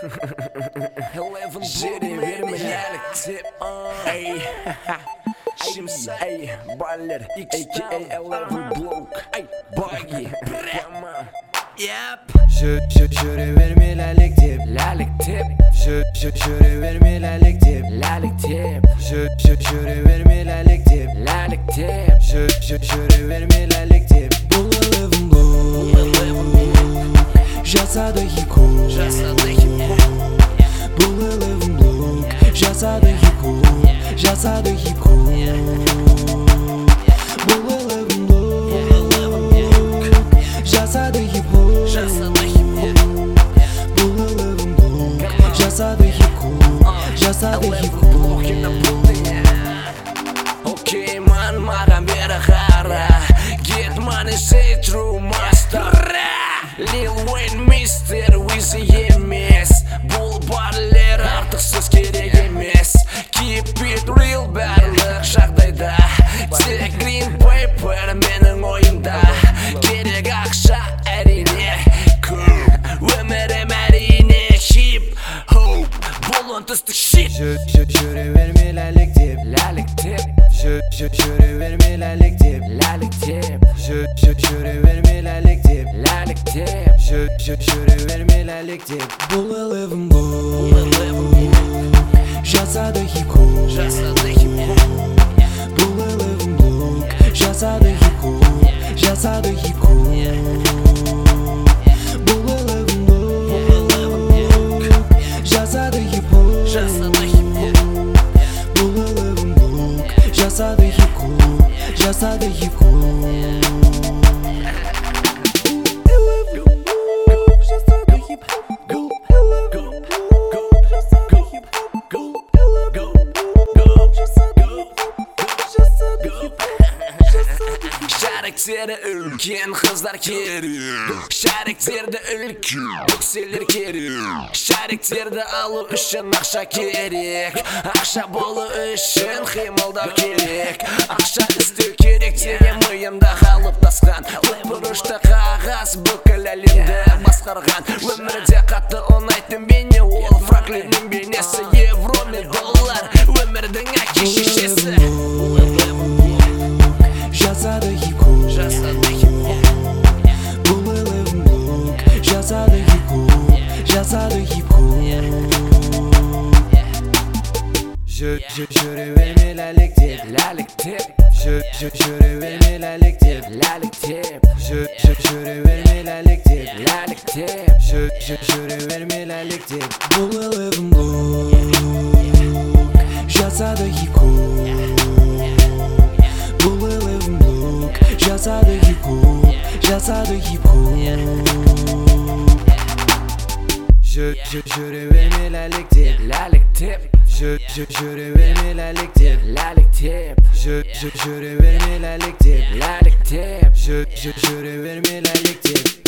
Jiri vermeyelik tip Ey Ey Baller A.K.A. 11 Block Buggy Yep Jiri vermeyelik tip Lalik tip Jiri vermeyelik tip Lalik tip Jiri vermeyelik tip Lalik tip Jiri vermeyelik tip Bulalım bu Жасады хип-хоп Bulalım bu Жасады хип-хоп Bulalım bu Жасады хип-хоп Bulalım bu Жасады хип-хоп Okey man mаған бері қара Get money say true master Lil Wayne Mr. Wizzy емес Бұл барлер артықсыз керек емес Keep it real барлық жағдайда Тек green paper менің ойымда Керек ақша әрине көп Өмірім әрине хип-хоп Бұл үнтістік shit Jiri vermeyelik tip Ләлік теп Jiri vermeyelik tip Ләлік теп Jiri vermeyelik tip Ләлік теп Jiri vermeyelik tip Bulalım bu Жасады хип-хоп Bulalım bu Жасады хип-хоп Bulalım bu Жасады хип-хоп Bulalım bu Жасады хип-хоп Şәріктері үлкен қыздар керек Шәріктерді үлкен бөкселер керек Шәріктерді алу үшін ақша керек Ақша болу үшін қимылдау керек Ақша іздеу керек деген миымда қалыптасқан Бұрышты қағаз бүкіл әлемді басқарған Өмірде қатты ұнайтын бейне ол Франклиннің бейнесі евро мен доллар Өмірдің әке шешесі Жасады хип-хоп Bulalım bu Жасады хип-хоп Jiri vermeyelik tip Ләлік теп Jiri vermeyelik tip Ләлік теп Jiri vermeyelik tip Ләлік теп Jiri vermeyelik tip Bulalım bu Жасады хип-хоп Bulalım bu Жасады хип-хоп Jiri vermeyelik tip Ләлік теп Jiri vermeyelik tip Ләлік теп Jiri vermeyelik tip Ләлік теп Jiri vermeyelik tip